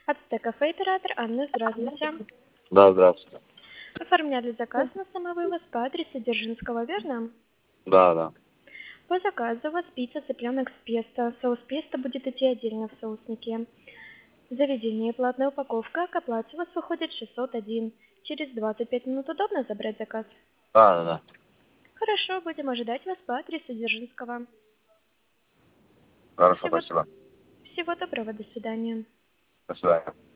Ацтек-кафе, оператор Анна, здравствуйте. Да, здравствуйте. Оформляли заказ на самовывоз по адресу Дзержинского, верно? Да, да. По заказу у вас пицца, цыпленок с песто. Соус песто будет идти отдельно в соуснике. Заведение, платная упаковка, к оплате у вас выходит 601. Через 25 минут удобно забрать заказ? Да, да, да. Хорошо, будем ожидать вас по адресу Дзержинского. Хорошо, Всего, спасибо. всего доброго, до свидания. До свидания.